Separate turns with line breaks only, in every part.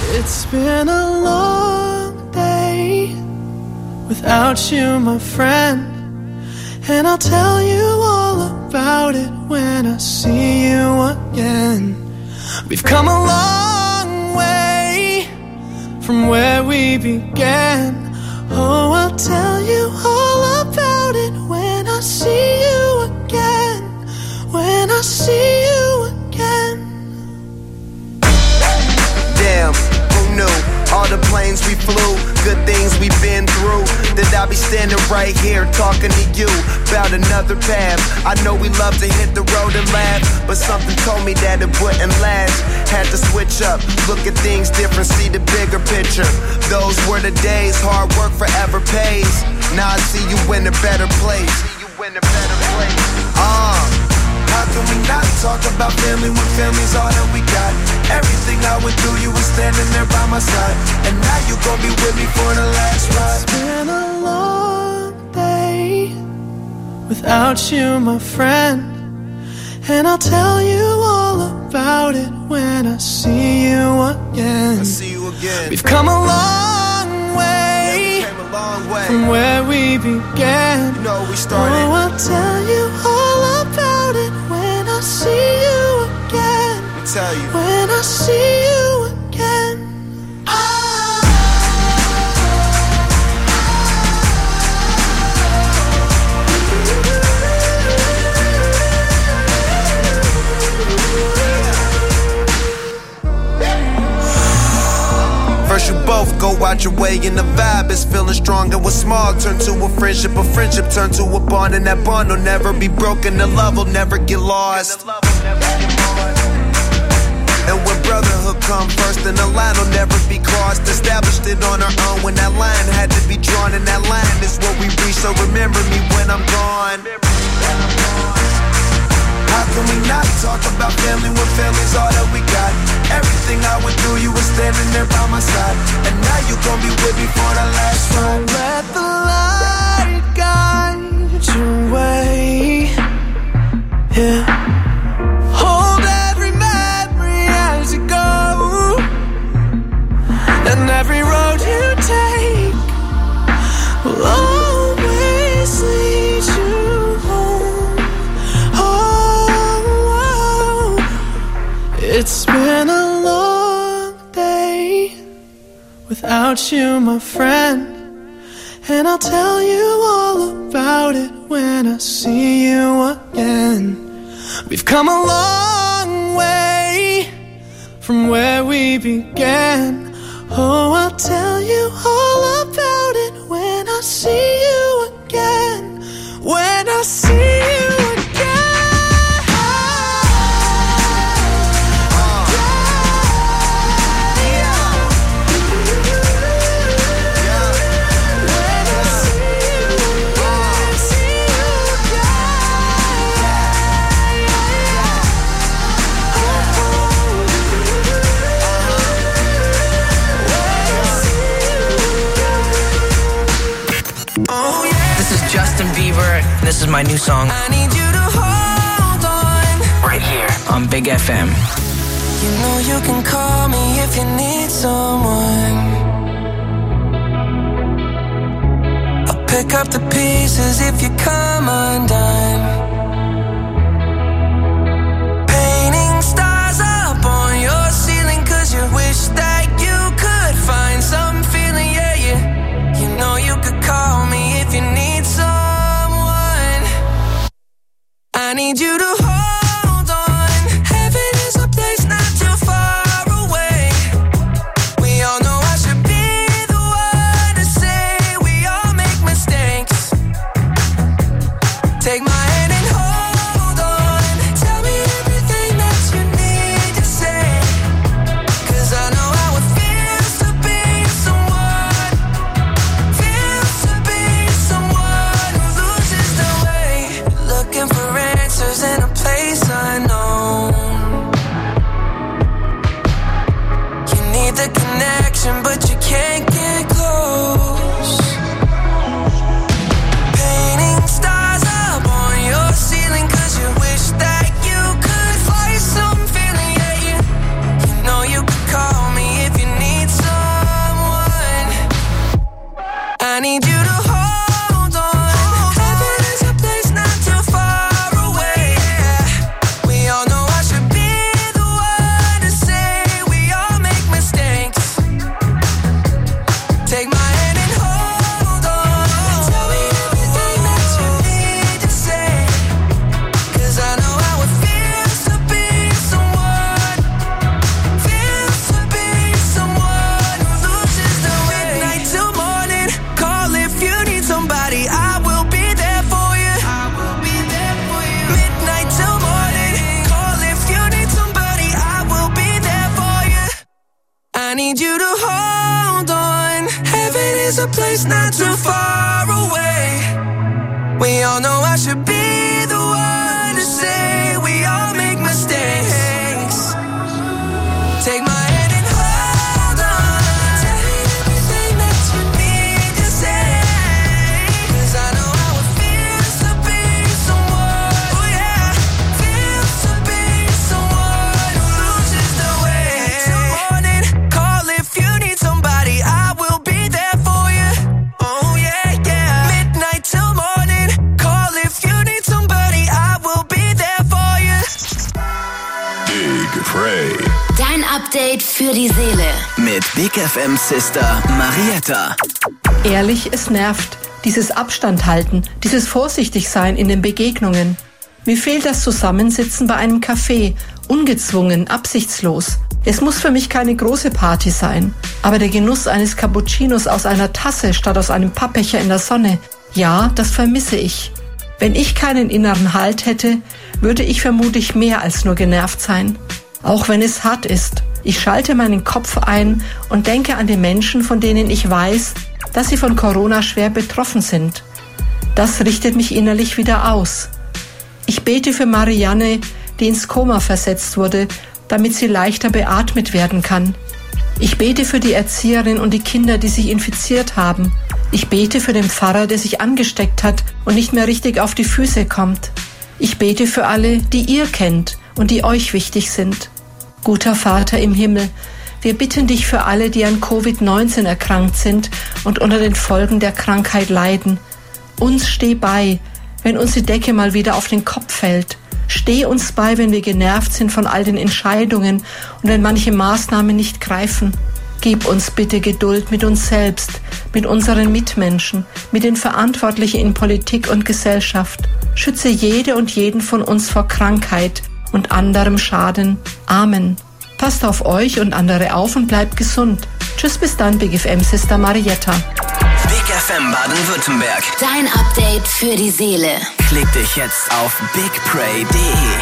It's been a long day without you, my friend, and I'll tell you all about it when I see you again. We've come a long way from where we began. Oh, I'll tell you all about it when I see you again. When I see you again.
Damn, who knew? All the planes we flew, good things we've been through. That I'll be standing right here talking to you about another path. I know we love to hit the road and laugh, but something told me that it wouldn't last. Had to switch up, look at things different, see the bigger picture. Those were the days, hard work forever pays. Now I see you in a better place. How can we not talk about family when family's all that we got? Everything I went through, you were standing there by my side, and now you gon' be with me for the last ride.
It's been a long day without you, my friend, and I'll tell you all about it when I see you again. We've come a long way, from where we began.
You know we started.
Oh, I'll tell you all about it when I see you again.
Let me tell you.
When I see you again.
First you both go out your way and the vibe is feeling strong. And what's small turn to a friendship turn to a bond. And that bond will never be broken, the love will never get lost. And when brotherhood come first, then the line will never be crossed. Established it on our own when that line had to be drawn. And that line is what we reach, so remember me when I'm gone. How can we not talk about family when family's all that we got? Everything I went through, you were standing there by my side, and now you gon' be with me for the last ride.
Let the light guide your way. Yeah. Hold every memory as you go, and every road you take will always lead you home. Oh, it's been a long day without you, my friend, and I'll tell you all about it when I see you again. We've come a long way from where we began. Oh, I'll tell you all about it when I see you again. When I see you again.
Justin Bieber. This is my new song.
I need you to hold on.
Right here on Big FM.
You know you can call me if you need someone. I'll pick up the pieces if you come undone. Painting stars up on your ceiling 'cause you wish that you could find some feeling, yeah, yeah. You know you could call me if you need someone. I need you to hold on. Heaven is a place not too far away. We all know I should be the one to say we all make mistakes. Take my hand and hold on. Tell me everything that you need to say, 'cause I know how it feels to be someone. Feels to be someone who loses their way. Looking for answers in a place unknown. You need the connection, but you can't get close. Painting stars up on your ceiling 'cause you wish that you could fly some feeling, yeah, yeah. You know you could call me if you need I need you to hold on. Heaven is a place not too far away. We all know I should be the one to say we all make mistakes. Take my hand and hold on. Tell me everything that you need to say. 'Cause I know how it feels to be someone. Feels to be someone who loses the way. Midnight till morning. Call if you need somebody. I will be there for you. I will be there for you. Midnight till morning. Call if you need somebody. I will be there for you. I need you to hold on. Heaven is a place not too far away. We all know I should be the one to say we all make mistakes. Take my hand and hold on. Tell me everything that you need to say. 'Cause I know how it feels to be someone. Oh yeah, feels to be someone who loses the way. Till morning, call if you need somebody. I will be there for you. Oh yeah, yeah. Midnight till morning, call if you need somebody. I will be there for you.
Big Frey.
Dein Update für die Seele.
Mit Big FM Sister Marietta.
Ehrlich, es nervt. Dieses Abstand halten, dieses Vorsichtigsein in den Begegnungen. Mir fehlt das Zusammensitzen bei einem Café, ungezwungen, absichtslos. Es muss für mich keine große Party sein, aber der Genuss eines Cappuccinos aus einer Tasse statt aus einem Pappbecher in der Sonne, ja, das vermisse ich. Wenn ich keinen inneren Halt hätte, würde ich vermutlich mehr als nur genervt sein. Auch wenn es hart ist. Ich schalte meinen Kopf ein und denke an die Menschen, von denen ich weiß, dass sie von Corona schwer betroffen sind. Das richtet mich innerlich wieder aus. Ich bete für Marianne, die ins Koma versetzt wurde, damit sie leichter beatmet werden kann. Ich bete für die Erzieherin und die Kinder, die sich infiziert haben. Ich bete für den Pfarrer, der sich angesteckt hat und nicht mehr richtig auf die Füße kommt. Ich bete für alle, die ihr kennt und die euch wichtig sind. Guter Vater im Himmel, wir bitten dich für alle, die an Covid-19 erkrankt sind und unter den Folgen der Krankheit leiden. Uns steh bei, wenn uns die Decke mal wieder auf den Kopf fällt. Steh uns bei, wenn wir genervt sind von all den Entscheidungen und wenn manche Maßnahmen nicht greifen. Gib uns bitte Geduld mit uns selbst, mit unseren Mitmenschen, mit den Verantwortlichen in Politik und Gesellschaft. Schütze jede und jeden von uns vor Krankheit und anderem Schaden. Amen. Passt auf euch und andere auf und bleibt gesund. Tschüss, bis dann, Big FM Sister Marietta.
Big FM Baden-Württemberg.
Dein Update für die Seele.
Klick dich jetzt auf bigpray.de.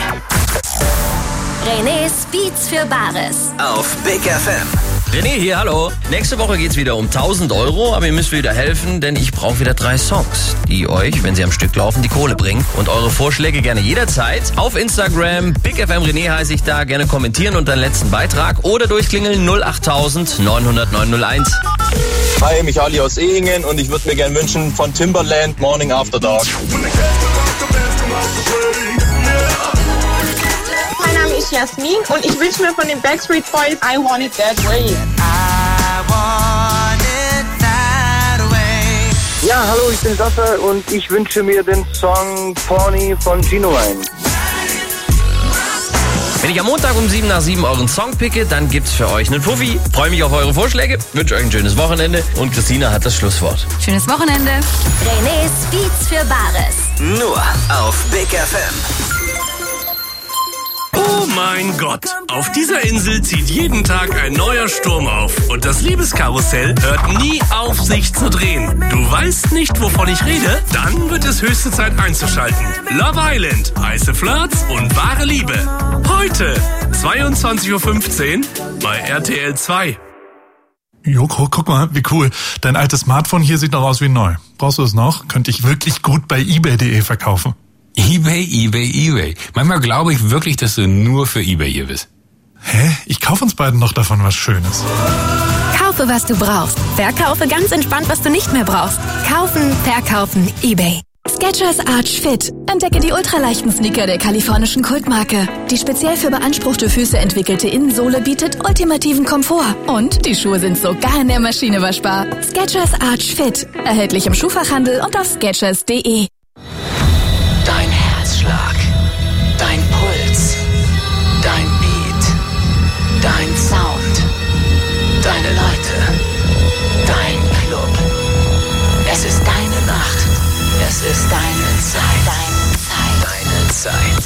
René's Beats für Bares.
Auf Big FM.
René hier, hallo. Nächste Woche geht's wieder um 1.000 €, aber ihr müsst wieder helfen, denn ich brauche wieder 3 Songs, die euch, wenn sie am Stück laufen, die Kohle bringen. Und eure Vorschläge gerne jederzeit auf Instagram, BigFM René heiße ich da, gerne kommentieren unter den letzten Beitrag oder durchklingeln 08000 900 901.
Hi, Michali aus Ehingen und ich würde mir gerne wünschen von Timberland Morning After Dark.
Mein Name ist Jasmin und ich wünsche mir von den Backstreet Boys I Want It That Way.
I want it that way.
Ja, hallo, ich bin Sascha und ich wünsche mir den Song Pony von Genuine.
Wenn ich am Montag um 7 nach 7 euren Song picke, dann gibt's für euch einen Fuffi. Freue mich auf eure Vorschläge, wünsche euch ein schönes Wochenende und Christina hat das Schlusswort.
Schönes Wochenende. René's Beats für Bares.
Nur auf Big FM.
Oh mein Gott, auf dieser Insel zieht jeden Tag ein neuer Sturm auf und das Liebeskarussell hört nie auf, sich zu drehen. Du weißt nicht, wovon ich rede? Dann wird es höchste Zeit einzuschalten. Love Island, heiße Flirts und wahre Liebe. Heute, 22:15 Uhr bei RTL 2.
Joko, guck mal, wie cool. Dein altes Smartphone hier sieht noch aus wie neu. Brauchst du es noch? Könnte ich wirklich gut bei eBay.de verkaufen.
eBay. Manchmal glaube ich wirklich, dass du nur für eBay hier bist.
Hä? Ich kaufe uns beiden noch davon was Schönes.
Kaufe, was du brauchst. Verkaufe ganz entspannt, was du nicht mehr brauchst. Kaufen, verkaufen, eBay. Skechers Arch Fit. Entdecke die ultraleichten Sneaker der kalifornischen Kultmarke. Die speziell für beanspruchte Füße entwickelte Innensohle bietet ultimativen Komfort. Und die Schuhe sind sogar in der Maschine waschbar. Skechers Arch Fit. Erhältlich im Schuhfachhandel und auf skechers.de.
Dein Herzschlag, dein Puls, dein Beat, dein Sound, deine Leute, dein Club. Es ist deine Nacht, es ist deine Zeit, deine Zeit.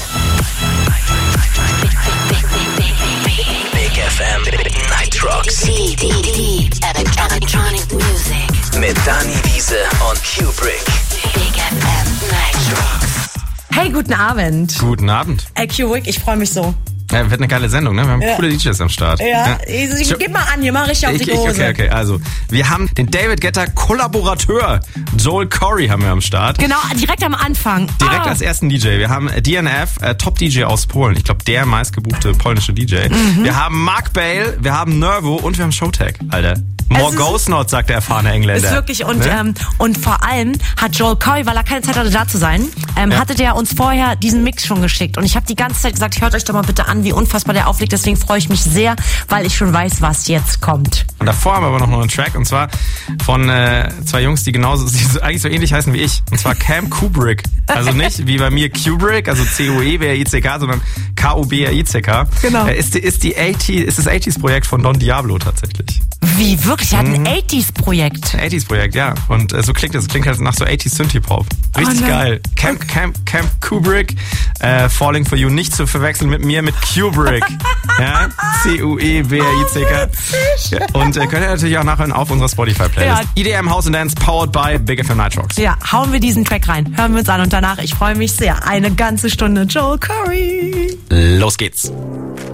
Big FM Night Rocks. Electronic Music. Mit Dani Wiese und Kubrick. Big FM Night Rocks.
Hey, guten Abend.
Guten Abend.
Ey, Kubrick, ich freue mich so.
Ja, wird eine geile Sendung, ne? Wir haben coole DJs am Start.
Ja. Gib mal an, hier mach richtig auf die Hose.
Okay. Also, wir haben den David Guetta Kollaborateur Joel Corry haben wir am Start.
Genau, direkt am Anfang.
Direkt als ersten DJ. Wir haben DNF, Top-DJ aus Polen. Ich glaube, der meistgebuchte polnische DJ. Wir haben Mark Bale, wir haben Nervo und wir haben Showtek, Alter. More Ghost Not, sagt der erfahrene Engländer.
Ist wirklich, und vor allem hat Joel Corry, weil er keine Zeit hatte, da zu sein, hatte der uns vorher diesen Mix schon geschickt. Und ich habe die ganze Zeit gesagt, hört euch doch mal bitte an, wie unfassbar der auflegt. Deswegen freue ich mich sehr, weil ich schon weiß, was jetzt kommt.
Und davor haben wir aber noch einen Track, und zwar von zwei Jungs, die eigentlich so ähnlich heißen wie ich. Und zwar Cam Kubrick. Also nicht wie bei mir Kubrick, also C-U-E-B-R-I-C-K, sondern K-U-B-R-I-C-K. Genau. Ist das 80s-Projekt von Don Diablo tatsächlich.
Wie, wirklich? Er hat ein 80s-Projekt.
80s-Projekt, ja. Und so klingt es. Klingt halt nach so 80s Synthie-Pop. Richtig geil. Camp Kubrick, Falling for You. Nicht zu verwechseln mit mir, mit Kubrick. Ja? C-U-E-B-R-I-C-K. Ja. Und könnt ihr natürlich auch nachhören auf unserer Spotify-Playlist. Ja. EDM House and Dance, powered by Big FM Night Rocks.
Ja, hauen wir diesen Track rein. Hören wir uns an und danach, ich freue mich sehr. Eine ganze Stunde Joel Corry.
Los geht's.